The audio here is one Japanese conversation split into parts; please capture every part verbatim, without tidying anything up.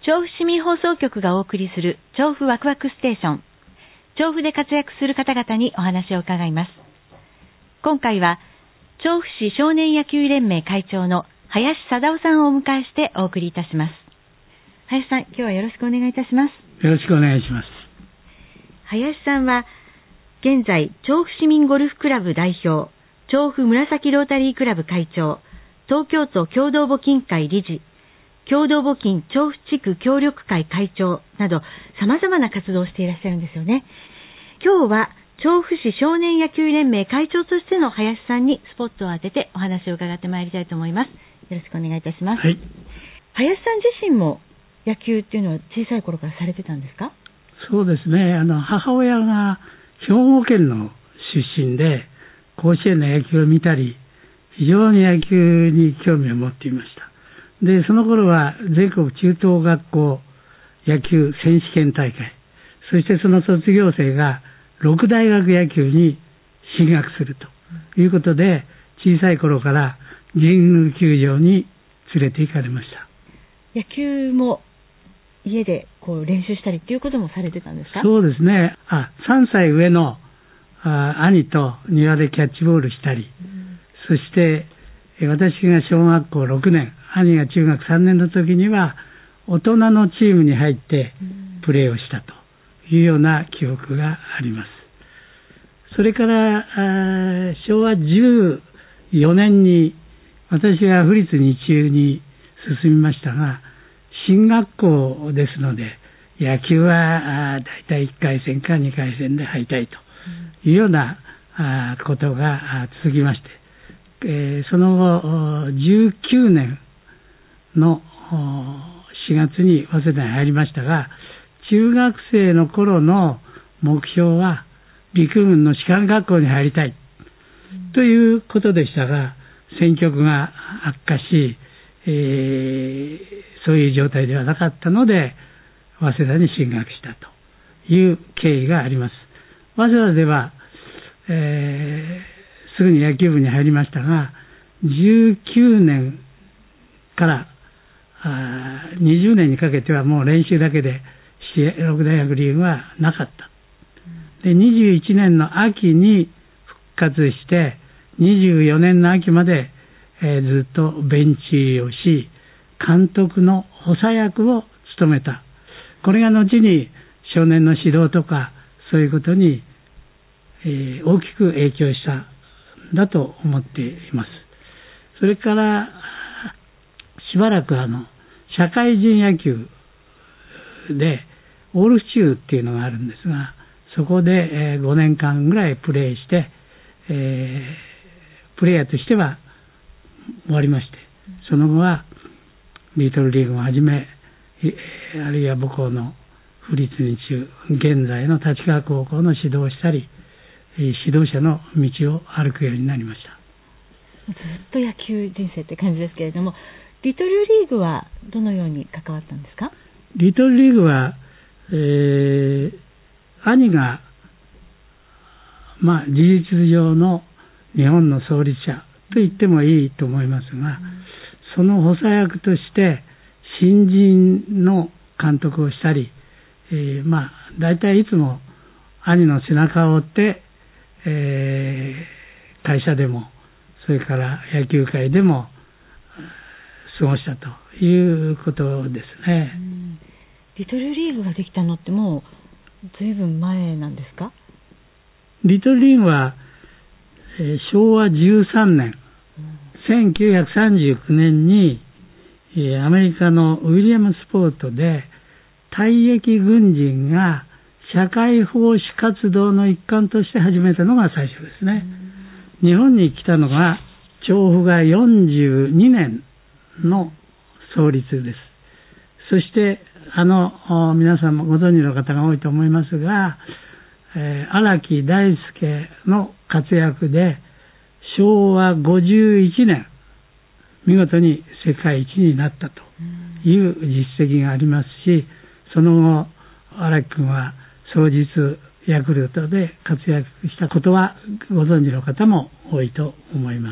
調布市民放送局がお送りする調布ワクワクステーション。調布で活躍する方々にお話を伺います。今回は調布市少年野球連盟会長の林貞夫さんをお迎えしてお送りいたします。林さん、今日はよろしくお願いいたします。 よろしくお願いします。 林さんは現在調布市民ゴルフクラブ代表、調布紫ロータリークラブ会長、東京都共同募金会理事、共同募金調布地区協力会会長など様々な活動をしていらっしゃるんですよね。今日は調布市少年野球連盟会長としての林さんにスポットを当ててお話を伺ってまいりたいと思います。よろしくお願いいたします。 はい、 林さん自身も野球っていうのは小さい頃からされてたんですか？ そうですね。あの母親が兵庫県の出身で甲子園の野球を見たり非常に野球に興味を持っていました。で、その頃は全国中等学校野球選手権大会、そしてその卒業生がろく大学野球に進学するということで、小さい頃から神宮球場に連れて行かれました。 野球も家でこう練習したりっていうこともされてたんですか？ そうですね。あ、さんさい上のあ兄と庭でキャッチボールしたり、うん、そして私が小学校ろくねん、兄が中学さんねんの時には大人のチームに入ってプレーをしたというような記憶があります。それからしょうわじゅうよねんに私は府立日中に進みましたが、進学校ですので野球はだいたいいっかい戦かにかい戦で敗退というようなことが続きまして、えー、その後じゅうきゅうねんのしがつに早稲田に入りましたが、中学生の頃の目標は陸軍の士官学校に入りたいということでしたが、戦局が悪化し、えー、そういう状態ではなかったので早稲田に進学したという経緯があります。早稲田では、えーすぐに野球部に入りましたが、じゅうきゅうねんからあにじゅうねんにかけてはもう練習だけでろく大学リーグはなかった。で、にじゅういちねんの秋に復活して、にじゅうよねんの秋まで、えー、ずっとベンチをし、監督の補佐役を務めた。これが後に少年の指導とかそういうことに、えー、大きく影響しただと思っています。それからしばらくあの社会人野球でオールシチューっていうのがあるんですが、そこでごねんかんぐらいプレーして、えー、プレイヤーとしては終わりまして、その後はリトルリーグをはじめ、あるいは母校の府立日中、現在の立川高校の指導をしたり、指導者の道を歩くようになりました。 ずっと野球人生って感じですけれども、リトルリーグはどのように関わったんですか？ リトルリーグは、えー、兄が、まあ、事実上の日本の創立者と言ってもいいと思いますが、うん、その補佐役として新人の監督をしたり、えー、まあ大体いつも兄の背中を追ってえー、会社でもそれから野球界でも過ごしたということですね。 うん、リトルリーグができたのってもうずいぶん前なんですか？ リトルリーグは、えー、しょうわじゅうさんねん、うん、せんきゅうひゃくさんじゅうきゅうねんに、えー、アメリカのウィリアムスポートで退役軍人が社会奉仕活動の一環として始めたのが最初ですね。日本に来たのが調布がよんじゅうにねんの創立です。そしてあの皆さんもご存知の方が多いと思いますが、えー、荒木大輔の活躍でしょうわごじゅういちねん見事に世界一になったという実績がありますし、その後荒木君は双日ヤクルトで活躍したことはご存知の方も多いと思います。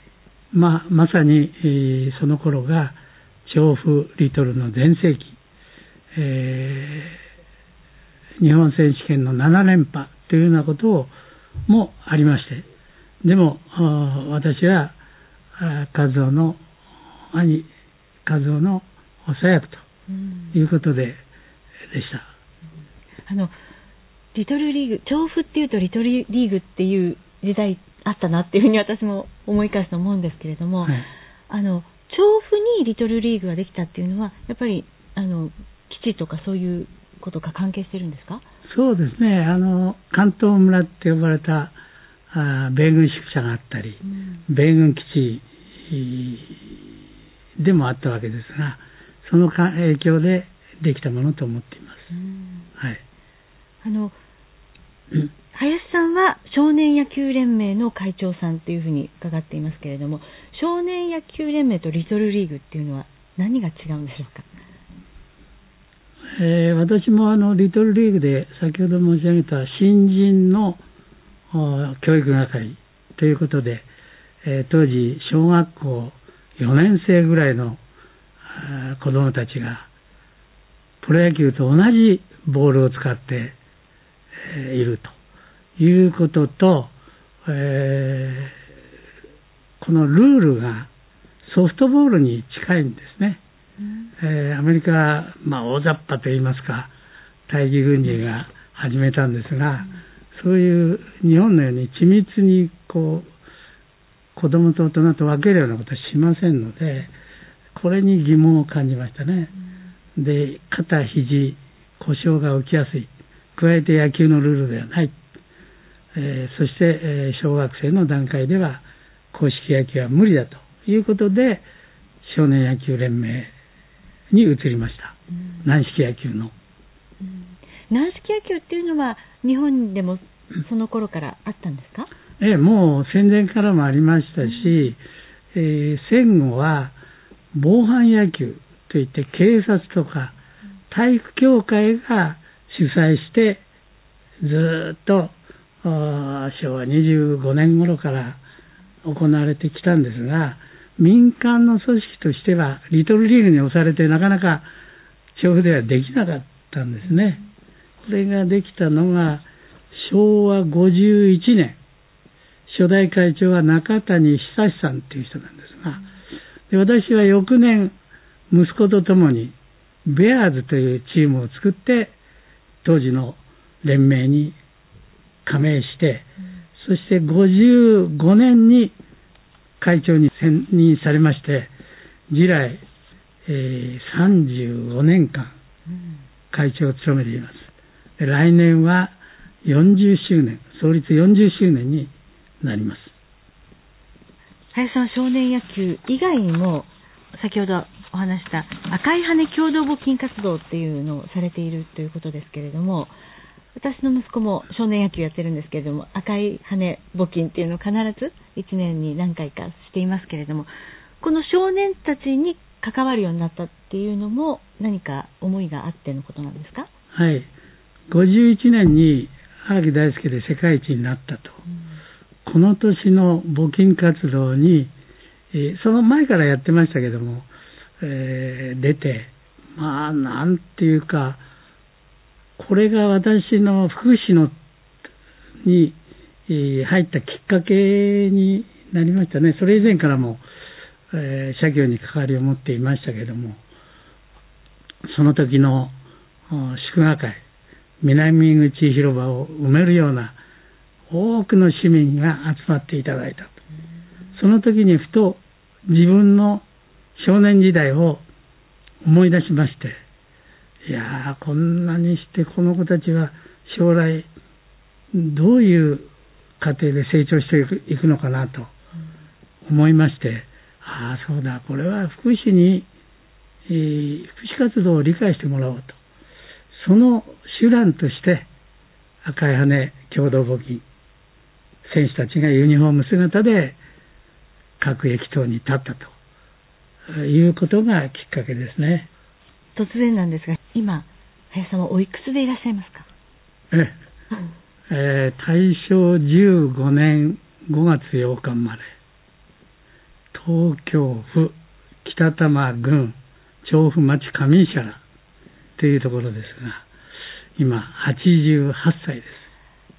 まあ、まさに、えー、その頃が調布リトルの全盛期、 えー、日本選手権のなな連覇というようなことをもありまして、でも私は和夫の兄和夫の補佐役ということで、でした。 あのリトルリーグ、調布っていうとリトルリーグっていう時代あったなっていうふうに私も思い返すと思うんですけれども、はい、あの調布にリトルリーグができたっていうのはやっぱりあの基地とかそういうことが関係してるんですか？ そうですね、あの関東村って呼ばれたあ米軍宿舎があったり、うん、米軍基地でもあったわけですが、その影響でできたものと思っています。うん、はい。 あの、うん、林さんは少年野球連盟の会長さんというふうに伺っていますけれども、少年野球連盟とリトルリーグっていうのは何が違うんでしょうか？ えー、私もあのリトルリーグで先ほど申し上げた新人の教育係ということで、えー、当時小学校よねん生ぐらいの子どもたちがプロ野球と同じボールを使って、えー、いるということと、えー、このルールがソフトボールに近いんですね。うん、えー、アメリカ、まあ、大雑把といいますか大義軍人が始めたんですが、うん、そういう日本のように緻密にこう子供と大人と分けるようなことはしませんので、これに疑問を感じましたね。うん、で、肩、肘、故障が起きやすい。加えて野球のルールではない。えー、そして、えー、小学生の段階では硬式野球は無理だということで少年野球連盟に移りました。うん、軟式野球の、 うん、軟式野球っていうのは日本でもその頃からあったんですか？ ええ、もう戦前からもありましたし、うん、えー、戦後は防犯野球といって警察とか体育協会が主催してずっと昭和にじゅうごねん頃から行われてきたんですが、民間の組織としてはリトルリーグに押されてなかなか調布ではできなかったんですね。これができたのがしょうわごじゅういちねん、初代会長は中谷久さんという人なんですが、で私は翌年息子とともにベアーズというチームを作って当時の連盟に加盟して、そしてごじゅうごねんに会長に選任されまして、以来、えー、さんじゅうごねんかん会長を務めています。で来年はよんじゅっしゅうねん、創立よんじゅっしゅうねんになります。 林さん、少年野球以外にも先ほどお話した赤い羽共同募金活動っていうのをされているということですけれども、私の息子も少年野球やってるんですけれども、赤い羽募金っていうのを必ずいちねんに何回かしていますけれども、この少年たちに関わるようになったっていうのも何か思いがあってのことなんですか？ はい、ごじゅういちねんに荒木大輔で世界一になったと、うん、この年の募金活動に、えー、その前からやってましたけども、えー、出て、まあなんていうか、これが私の福祉のに入ったきっかけになりましたね。それ以前からも、えー、社協に関わりを持っていましたけれども、その時の祝賀会、南口広場を埋めるような多くの市民が集まっていただいた。その時にふと自分の少年時代を思い出しまして、いやー、こんなにしてこの子たちは将来どういう過程で成長していくのかなと思いまして、ああそうだ、これは福祉に、えー、福祉活動を理解してもらおうと、その手段として赤い羽共同募金、選手たちがユニフォーム姿で各駅等に立ったということがきっかけですね。 突然なんですが、今林さんはおいくつでいらっしゃいますか？ ええー、大正じゅうごねんごがつようか生まれ、東京府北多摩郡調布町上石原というところですが、今はちじゅうはっさいです。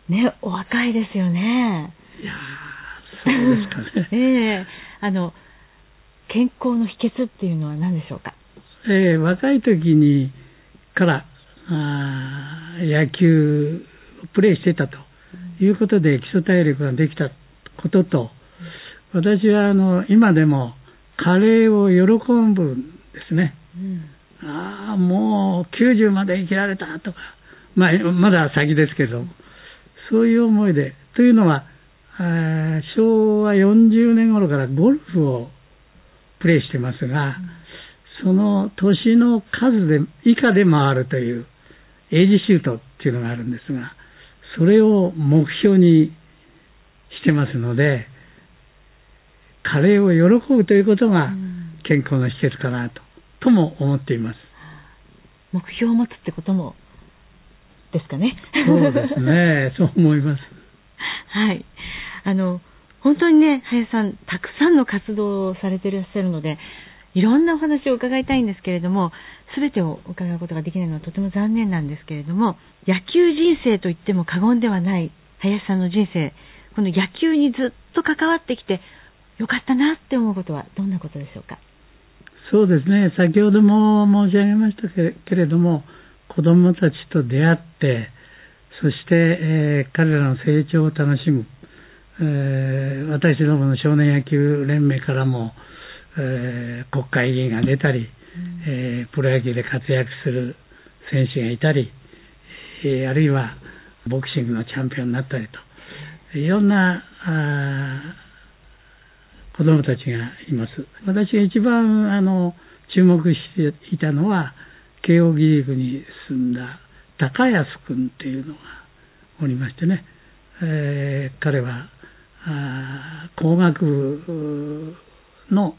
ね、お若いですよね。 いやー、そうですかね。 ええあの健康の秘訣っていうのは何でしょうか。 えー、若い時にからあ野球をプレーしてたということで基礎体力ができたことと、私はあの今でもカレーを喜ぶんですね。うん、ああ、もうきゅうじゅうまで生きられたとか、まあ、まだ先ですけど、そういう思いで、というのは、しょうわよんじゅうねん頃からゴルフをプレーしてますが、その年の数で以下で回るというエイジシュートっていうのがあるんですが、それを目標にしてますので、カレーを喜ぶということが健康の秘訣かなと、とも思っています。 目標を持つってこともですかね。 そうですね、そう思います。 はい。あの、本当にね、林さん、たくさんの活動をされていらっしゃるので、いろんなお話を伺いたいんですけれども、すべてを伺うことができないのはとても残念なんですけれども、野球人生といっても過言ではない林さんの人生、この野球にずっと関わってきてよかったなって思うことはどんなことでしょうか。 そうですね、先ほども申し上げましたけれども、子どもたちと出会って、そして、えー、彼らの成長を楽しむ、えー、私どもの少年野球連盟からも、えー、国会議員が出たり、うんえー、プロ野球で活躍する選手がいたり、えー、あるいはボクシングのチャンピオンになったりと、いろんなあ子どもたちがいます。私が一番あの注目していたのは、慶応義塾に住んだ高安君っていうのがおりましてね、えー、彼はあ工学部の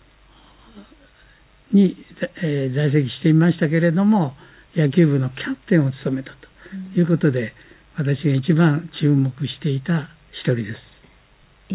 に、えー、在籍していましたけれども、野球部のキャプテンを務めたということで、うん、私が一番注目していた一人です。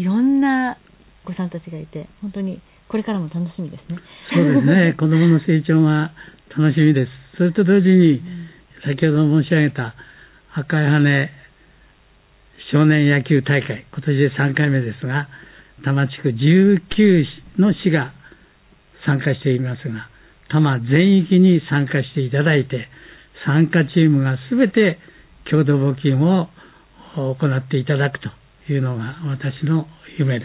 いろんなお子さんたちがいて、本当にこれからも楽しみですね。 そうですね、子どもの成長が楽しみです。それと同時に、うん、先ほど申し上げた赤い羽少年野球大会、今年でさんかいめですが、多摩地区じゅうきゅうの市が参加していますが、多摩全域に参加していただいて、参加チームがすべて共同募金を行っていただくというのが私の夢です。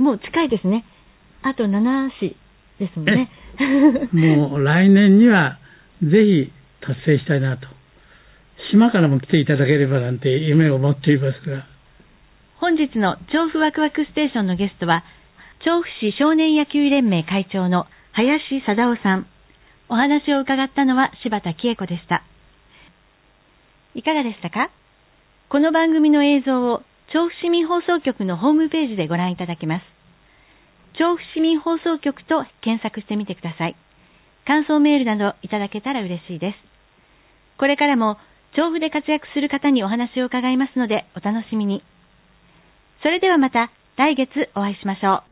もう近いですね。あとなな市ですもんね。 もう来年にはぜひ達成したいなと。島からも来ていただければなんて夢を持っていますが。 本日の調布ワクワクステーションのゲストは、調布市少年野球連盟会長の林貞夫さん。お話を伺ったのは柴田喜恵子でした。いかがでしたか？この番組の映像を調布市民放送局のホームページでご覧いただけます。調布市民放送局と検索してみてください。感想メールなどいただけたら嬉しいです。これからも調布で活躍する方にお話を伺いますのでお楽しみに。それではまた来月お会いしましょう。